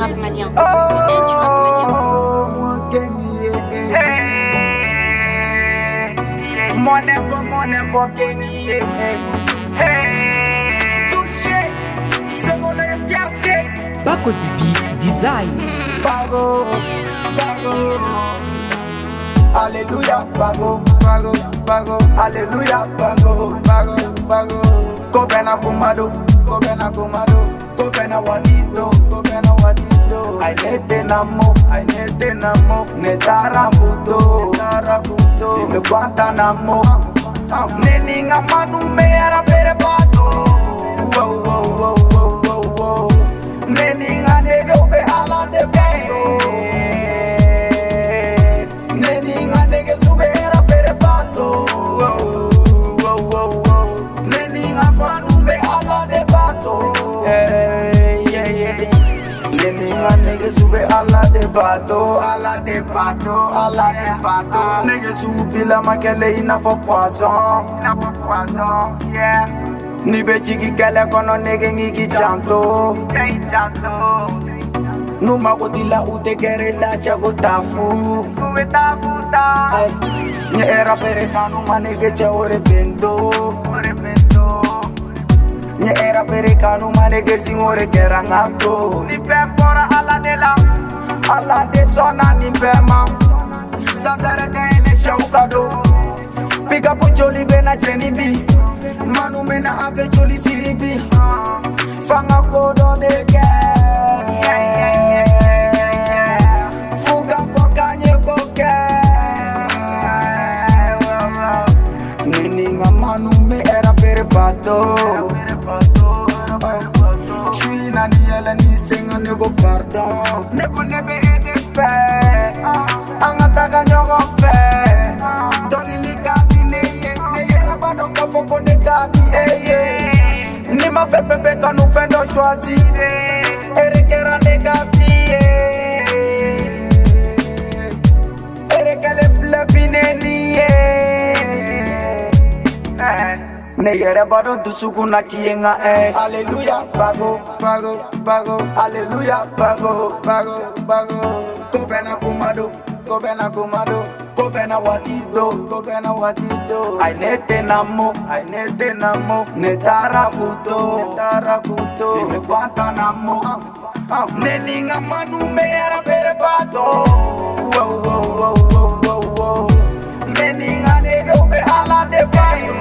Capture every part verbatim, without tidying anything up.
rap malien. Le N du rap malien. Money for money for Kenny, hey. Touché, c'est mon fierté. Bago the beat design. Bago, bago. Alléluia, bago, bago, bago. Alléluia, bago, bago, bago. Kobena kumado, kobena kumado. Kobena wadido, kobena wadido. I need the namo, I need the namo. Netarabuto, netarabuto. Me Guantanamo. Neninga manu me era pere pato. Wow, wow, wow, wow, wow, wow. Neninga nego be ala de pato. Neninga nege sube era pere pato. Wow, wow, wow, wow. Neninga fanu me ala de pato. Hey, yeah, yeah. Neninga nege sube ala de pato, ala de pato, ala de pato. Nege sube la makele ina for poisson, ina for poisson, yeah. Ni be chiki kele kono nege ngiki chanto, chanto. Numa kodila ute kere la chago tafu, sube tafu ta. Ni era perekano manege cha ore bendo, ore bendo. Ni era perekano manege singore kerangato. Ni pe fora ala de la, ala de sona ni pe ma. Sansere de ele shaukado. Pick up joli bena jenibi. Manu mena ave joli siribi. Fanga kodo de ke. Fuga foka nye koke. Neninga manu me era pere pato. Shui na ni ele ni senga nego pardon. Nego nebe ede fe. Angata kanyogo fe. Doni likati neye. Neye rabado kafoko negati eye. Ni ma fe pepe kanu fendo choisi. Erekera negati Erekele flepine niye. Negere badon tusuku na kienga eh. Alléluia, bago, bago, bago. Alléluia, bago, bago, bago. Kobena kumado, kobena kumado. Kobena wadido, kobena wadido. I need the namo, I need the namo. Netarabuto, netarabuto. Me Guantanamo. Neninga manu me era pere pato. Wow, wow, wow, wow, wow, wow. Neninga nego be ala de pato.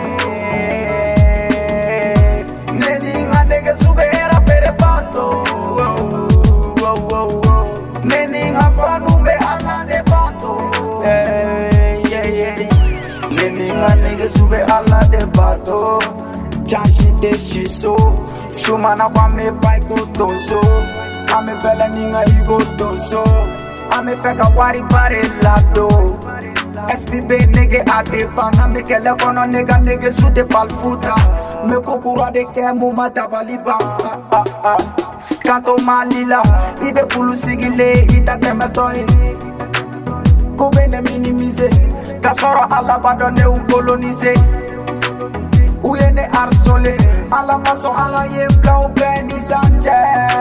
Neninga nege sube era pere pato. Wow, wow, wow, wow. Neninga fanu me ala de pato. Hey, yeah, yeah. Neninga nege sube ala de pato. Chanchi de shiso. Shumana kwa me baiko toso. Ame fela ninga igo toso. Ame feka wari pare lado. S P B nege ate fana me kele kono nega nege sute palfuta. Me kokura de ke muma tabaliba. Ah ah ah. Kanto malila ibe pulu sigile ita keme soe. Kobe ne minimize. Kasoro ala badone u colonize. Uye ne arsole. Ala maso ala ye blau beni sanje.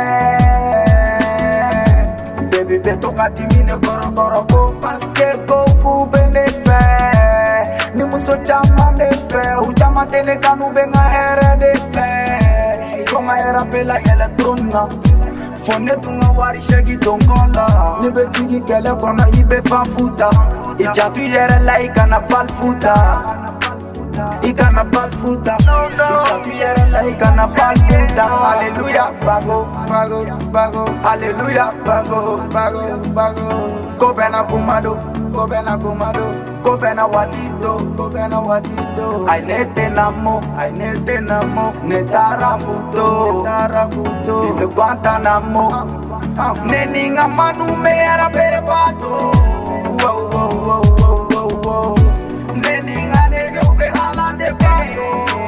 Baby beto katimine koro koro ko. Paske go kube ne fe. Ni muso chama ne fe. Uchama tele kanu benga here de fe. Konga era pela elektrona. Fone tunga wari shagi dongola. Ni be tigi kele kona ibe fanfuta. Ijatu yere la ikana palfuta. Ikana palfuta. Ijatu yere la ikana palfuta. Alléluia, bago, bago, bago. Alléluia, bago, bago, bago. Kobena kumado, kobena kumado. Kobena wadido, kobena wadido. I need the namo, I need the namo. Netarabuto, netarabuto. Me Guantanamo. Neninga manu me era pere pato. Wow, wow, wow, wow, wow, wow. Neninga nege ube ala de pato.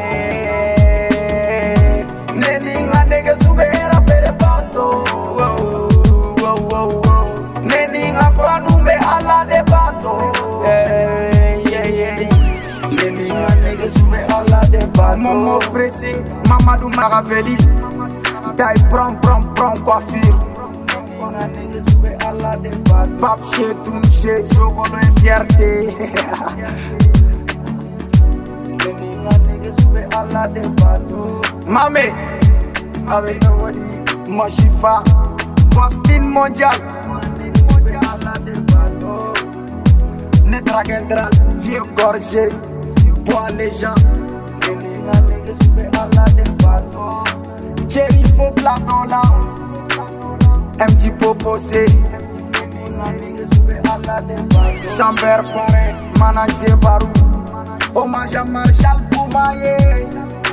Neninga nege sube era pere pato. Wow, wow, wow, wow. Neninga fanu me ala de pato. Hey, yeah, yeah. Neninga nege sube ala de pato. Momo pressing, Mamadou Maraveli. Taille prom, prom, prom coiffure. Nigga niggas sube à la débat. Pap chez Tunche, Sogolo et fierté. Nigga niggas sube à la débat. Mame, avec nobody, Mashifa, Papin mondial. Sube à la débat. Netra Gendral, vieux gorgé, bois les gens. Nigga niggas sube à la débat. Cherry faut platon là. Un petit peu posé. Samber pare, manager Barou. Hommage à Marshall Poumaye.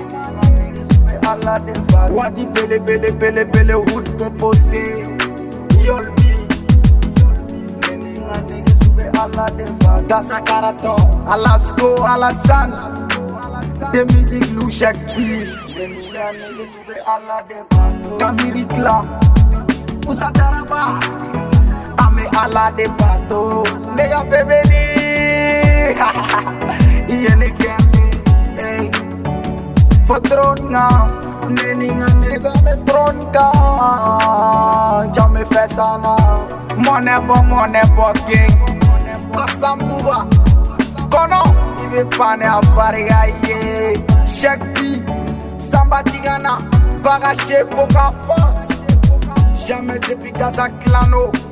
Wadi bele bele bele bele hood proposé. Yolbi. Dasa Karato, Alasko, Alassane. De musique louchek pi. Kamirik la. Usa taraba. Ame ala de pato. Nega bebe ni. Iye ne kemi. Ey. Fotronga. Neninga nega me tronka. Jame fesana. Mone bo mone bo king. Kosambuwa. Kono. Ibe pane a bariga ye. Shekpi. Samba tigana. Vagache boka force. Jamais depuis Gaza Clano.